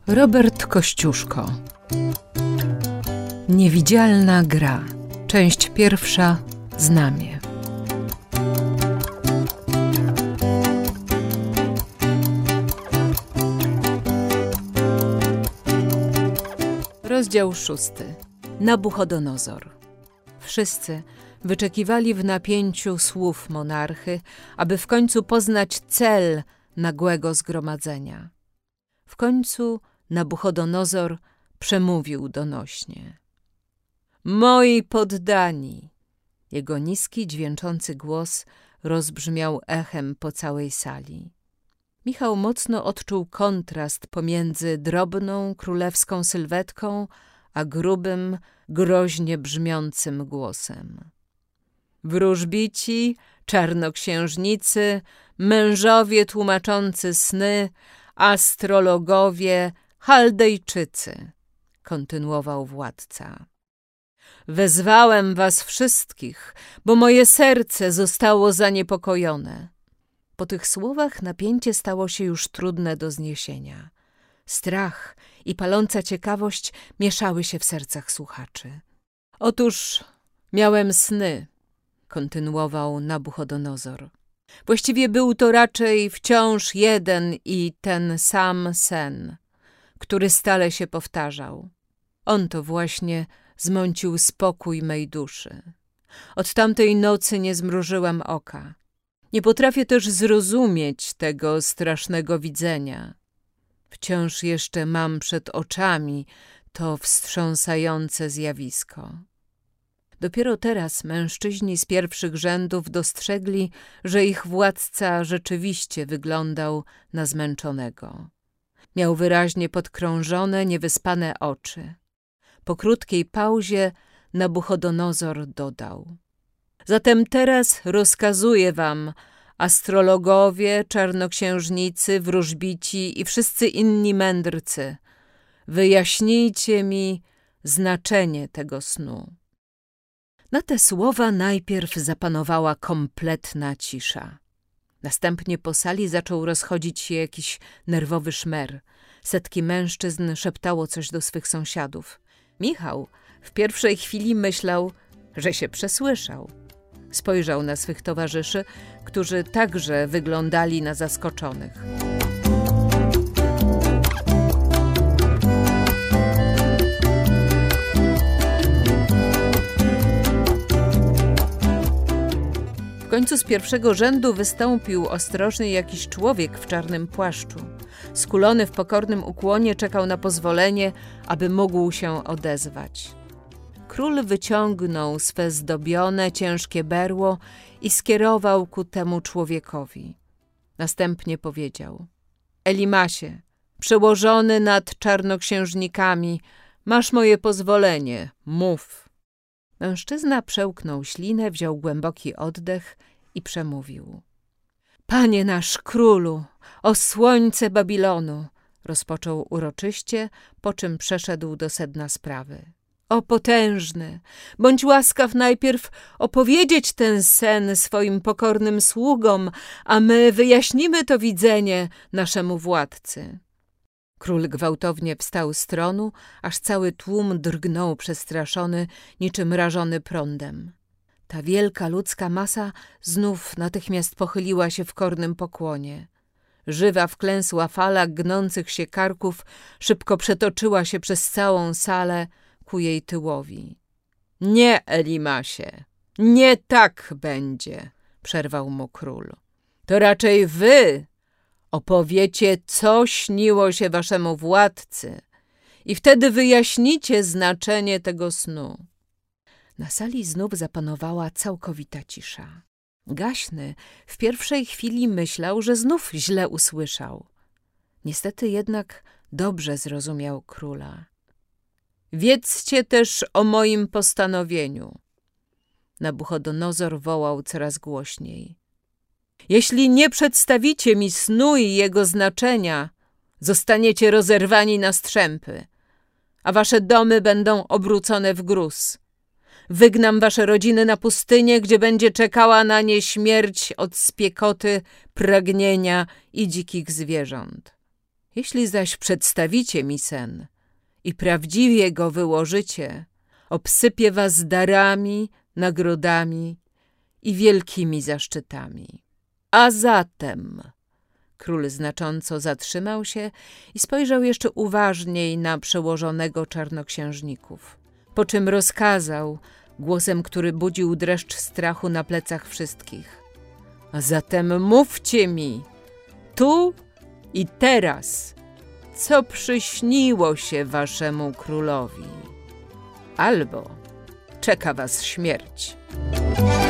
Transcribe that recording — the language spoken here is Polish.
Robert Kościuszko. Niewidzialna gra. Część pierwsza. Znamie. Rozdział 6. Nabuchodonozor. Wszyscy wyczekiwali w napięciu słów monarchy, aby w końcu poznać cel nagłego zgromadzenia. W końcu Nabuchodonozor przemówił donośnie. Moi poddani! Jego niski, dźwięczący głos rozbrzmiał echem po całej sali. Michał mocno odczuł kontrast pomiędzy drobną, królewską sylwetką, a grubym, groźnie brzmiącym głosem. Wróżbici, czarnoksiężnicy, mężowie tłumaczący sny, astrologowie, chaldejczycy, kontynuował władca. Wezwałem was wszystkich, bo moje serce zostało zaniepokojone. Po tych słowach napięcie stało się już trudne do zniesienia. Strach i paląca ciekawość mieszały się w sercach słuchaczy. Otóż miałem sny, kontynuował Nabuchodonozor. Właściwie był to raczej wciąż jeden i ten sam sen, który stale się powtarzał. On to właśnie zmącił spokój mej duszy. Od tamtej nocy nie zmrużyłem oka. Nie potrafię też zrozumieć tego strasznego widzenia. Wciąż jeszcze mam przed oczami to wstrząsające zjawisko. Dopiero teraz mężczyźni z pierwszych rzędów dostrzegli, że ich władca rzeczywiście wyglądał na zmęczonego. Miał wyraźnie podkrążone, niewyspane oczy. Po krótkiej pauzie Nabuchodonozor dodał. Zatem teraz rozkazuję wam, astrologowie, czarnoksiężnicy, wróżbici i wszyscy inni mędrcy, wyjaśnijcie mi znaczenie tego snu. Na te słowa najpierw zapanowała kompletna cisza. Następnie po sali zaczął rozchodzić się jakiś nerwowy szmer. Setki mężczyzn szeptało coś do swych sąsiadów. Michał w pierwszej chwili myślał, że się przesłyszał. Spojrzał na swych towarzyszy, którzy także wyglądali na zaskoczonych. W końcu z pierwszego rzędu wystąpił ostrożny jakiś człowiek w czarnym płaszczu. Skulony w pokornym ukłonie czekał na pozwolenie, aby mógł się odezwać. Król wyciągnął swe zdobione, ciężkie berło i skierował ku temu człowiekowi. Następnie powiedział. Elimasie, przełożony nad czarnoksiężnikami, masz moje pozwolenie, mów. Mężczyzna przełknął ślinę, wziął głęboki oddech i przemówił. Panie nasz królu, o słońce Babilonu, rozpoczął uroczyście, po czym przeszedł do sedna sprawy. O potężny, bądź łaskaw najpierw opowiedzieć ten sen swoim pokornym sługom, a my wyjaśnimy to widzenie naszemu władcy. Król gwałtownie wstał z tronu, aż cały tłum drgnął przestraszony, niczym rażony prądem. Ta wielka ludzka masa znów natychmiast pochyliła się w kornym pokłonie. Żywa wklęsła fala gnących się karków szybko przetoczyła się przez całą salę ku jej tyłowi. Nie, Elimasie, nie tak będzie, przerwał mu król. To raczej wy opowiecie, co śniło się waszemu władcy i wtedy wyjaśnicie znaczenie tego snu. Na sali znów zapanowała całkowita cisza. Gaśny w pierwszej chwili myślał, że znów źle usłyszał. Niestety jednak dobrze zrozumiał króla. Wiedzcie też o moim postanowieniu. Nabuchodonozor wołał coraz głośniej. Jeśli nie przedstawicie mi snu i jego znaczenia, zostaniecie rozerwani na strzępy, a wasze domy będą obrócone w gruz. Wygnam wasze rodziny na pustynię, gdzie będzie czekała na nie śmierć od spiekoty, pragnienia i dzikich zwierząt. Jeśli zaś przedstawicie mi sen i prawdziwie go wyłożycie, obsypię was darami, nagrodami i wielkimi zaszczytami. A zatem... Król znacząco zatrzymał się i spojrzał jeszcze uważniej na przełożonego czarnoksiężników, po czym rozkazał, głosem, który budził dreszcz strachu na plecach wszystkich: a zatem mówcie mi, tu i teraz, co przyśniło się waszemu królowi, albo czeka was śmierć.